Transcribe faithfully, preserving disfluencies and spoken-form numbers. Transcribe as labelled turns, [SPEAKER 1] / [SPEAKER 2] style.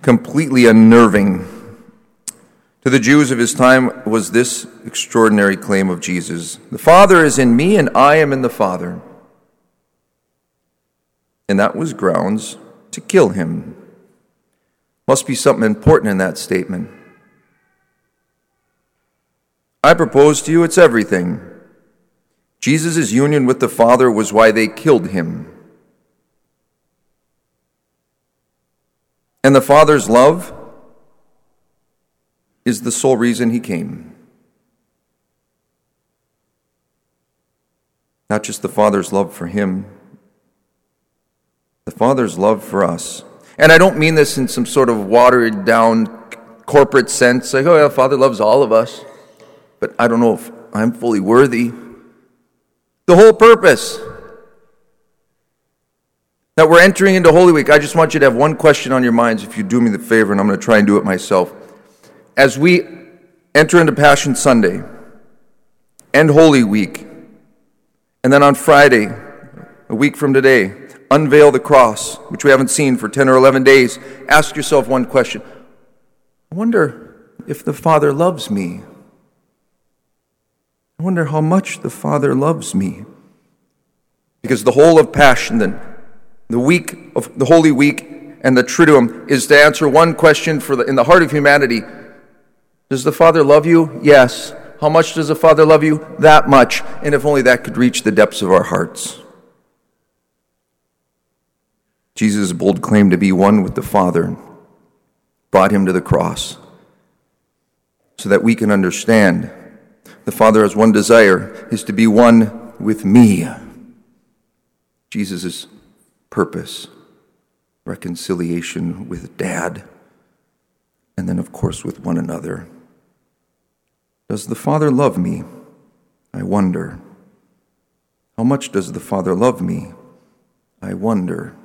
[SPEAKER 1] completely unnerving. To the Jews of his time was this extraordinary claim of Jesus: the Father is in me and I am in the Father. And that was grounds to kill him. Must be something important in that statement. I propose to you it's everything. Jesus' union with the Father was why they killed him. And the Father's love is the sole reason he came. Not just the Father's love for him, the Father's love for us. And I don't mean this in some sort of watered down corporate sense, like, oh yeah, Father loves all of us, but I don't know if I'm fully worthy. The whole purpose that we're entering into Holy Week, I just want you to have one question on your minds, if you do me the favor, and I'm going to try and do it myself. As we enter into Passion Sunday and Holy Week, and then on Friday, a week from today, unveil the cross, which we haven't seen for ten or eleven days, ask yourself one question. I wonder if the Father loves me. I wonder how much the Father loves me. Because the whole of Passion, then, the week of the Holy Week and the Triduum is to answer one question for the, in the heart of humanity. Does the Father love you? Yes. How much does the Father love you? That much. And if only that could reach the depths of our hearts. Jesus' bold claim to be one with the Father brought him to the cross so that we can understand the Father has one desire, is to be one with me. Jesus' purpose, reconciliation with Dad, and then, of course, with one another. Does the Father love me? I wonder. How much does the Father love me? I wonder.